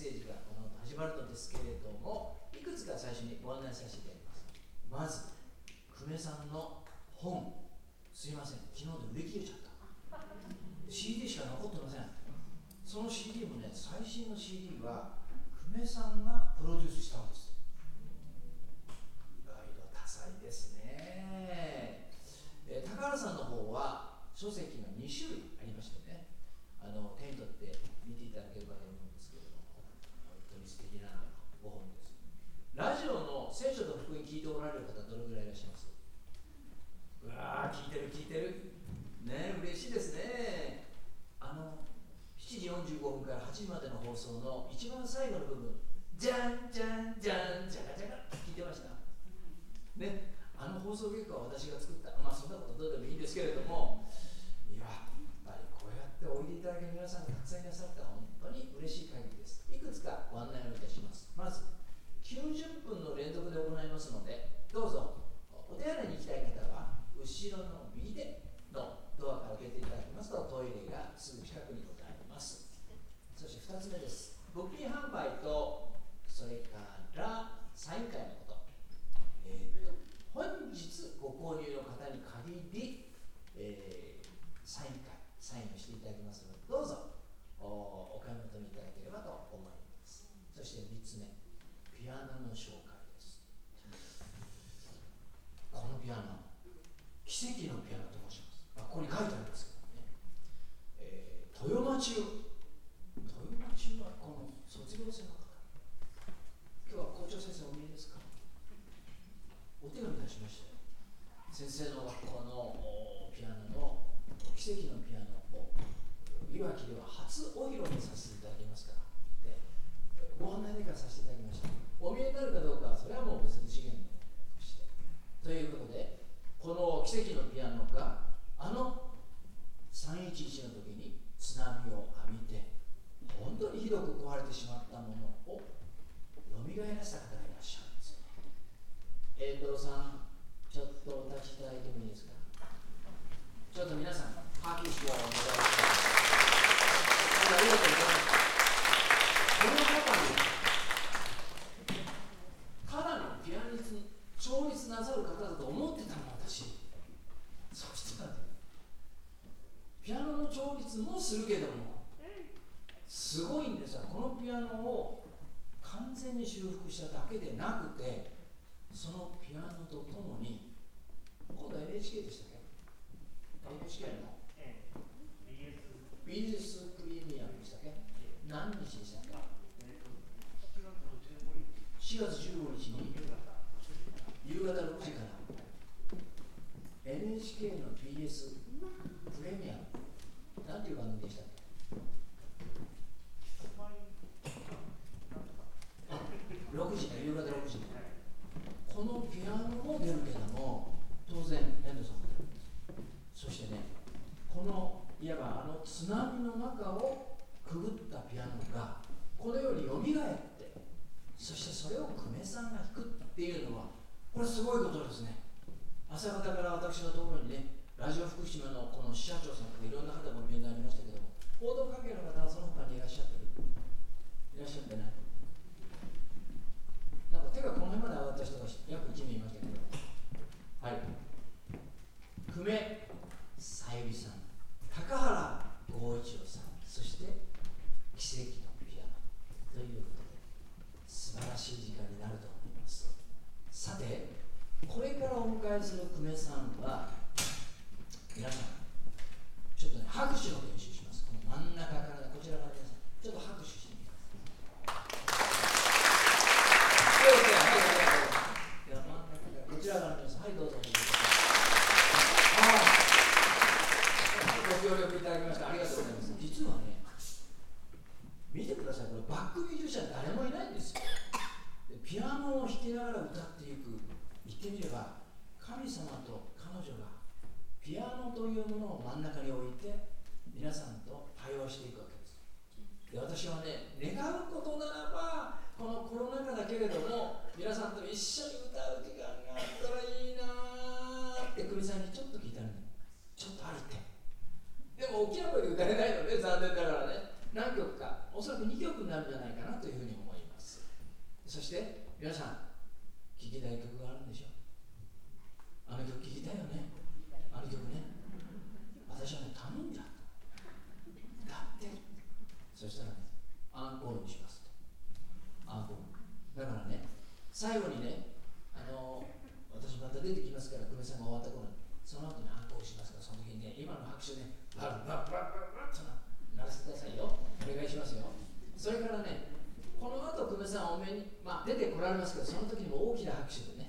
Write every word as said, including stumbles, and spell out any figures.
セージがこの後始まるのですけれども、いくつか最初にご案内させていただきます。まず久米さんの本、すいません、昨日で売り切れちゃった。 シーディー しか残ってません。その シーディー もね、最新の シーディー は久米さんがプロデュースしたんです。いろいろ多彩ですね。えー、高原さんの方は書籍がに種類ありましてね、あの手に取って見ていただければと思うんですけれども、本当に素敵なご本です。ラジオの聖書と福音聞いておられる方、どれぐらいいらっしゃいます？うわー、聞いてる聞いてるね、嬉しいですね。あのしちじよんじゅうごふんからはちじまでの放送の一番最後の部分、じゃんじゃんじゃんじゃかじゃかって聞いてましたね。あの放送結果は私が作った。まあそんなことどうでもいいんですけれども、いや、やっぱりこうやっておいでいただける皆さんがたくさんいらっしゃった本当に嬉しい限りです。いくつかご案内をいたします。まずきゅうじゅっぷんの連続で行いますので、どうぞお手洗いに行きたい方は後ろの右手のドアから開けていただきますとトイレがすぐ近くにございます。そしてふたつめです。物品販売と、それからサイン会のこと、えー、と本日ご購入の方に限り、えー、サイン会サインをしていただきますので、どうぞ お, お買い求めいただければと思います。そしてみっつめ、ピアノの紹介です。このピアノ、奇跡のピアノと申します。ここに書いてありますけどね、えー、豊間中豊間中はこの卒業生の方、今日は校長先生お見えですか？お手紙出しましたよ。先生の学校のピアノの奇跡のピアノをいわきでは初お披露目させていただきますから、でご案内でからさせていただきました。お見えになるかどうかはそれはもう別の次元のとして、ということで、この奇跡のピアノがあのさんいちいちの時に津波を浴びて本当にひどく壊れてしまったものをよみがえらせた方がいらっしゃるんですよね。遠藤さん、ちょっとお立ちいただいてもいいですか？ちょっと皆さん拍手をお願いします。ありがとうございます。この中にただのピアニスト調律なさる方だと思ってたの、私。そしたらピアノの調律もするけども、すごいんですよ。このピアノを完全に修復しただけでなくて、そのピアノとともに、今度は エヌエイチケー でしたっけ？ エヌエイチケー の ビーエス プレミアムでしたっけ？何日でしたっけ？しがつじゅうごにちに夕方ろくじから エヌエイチケー の ビーエス プレミアム、なんていう番組でしたっけ？あ、ろくじね、夕方ろくじね。このピアノも出るけども、当然遠藤さんも出るんです。そしてね、このいわばあの津波の中をくぐったピアノがこのようによみがえって、そしてそれを久米さんが弾くっていうのは、これすごいことですね。朝方から私のところにね、ラジオ福島のこの支社長さんとかいろんな方がお見えになりましたけども、報道関係の方はその他にいらっしゃってる？いらっしゃってない？なんか手がこの辺まで上がった人が約いち名いましたけど、はい、久米さゆりさん、高原剛一郎さん、そして奇跡のピアノということで、素晴らしい時間になると思います。さて、これからお迎えする久米さんは、皆さんちょっとね、拍手の練習します。この真ん中から、こちらから皆さんちょっと拍手してみてください。では真ん中からこちらから皆さん、はい、どうぞお願いします。ご協力いただきましてありがとうございます。実はね、見てください、これバックミュージシャン誰もいないんですよ。でピアノを弾きながら歌っていく、言ってみれば神様と彼女がピアノというものを真ん中に置いて皆さんと対話していくわけです。で私はね、願うことならばこのコロナ禍だけれども皆さんと一緒に歌う時間があったらいいなって久美さんにちょっと聞いたのに、ちょっとありって、でも大きな声で歌えないので残念ながらね、何曲かおそらくにきょくになるんじゃないないかなというふうに思います。そして皆さん、聴きたい曲があるんでしょう。あの曲聴きたいよね。あの曲ね、私はね頼んじゃっただって。そしたらね、アンコールにしますと。アンコールだからね、最後にね、あの私また出てきますから、久米さんが終わった頃にその後にアンコールしますから、その時にね、今の拍手ね、バッバッバッバッバッと鳴らしてくださいよ。お願いしますよ。それからね、この後久米さんお目に、まあ、出てこられますけど、その時にも大きな拍手でね、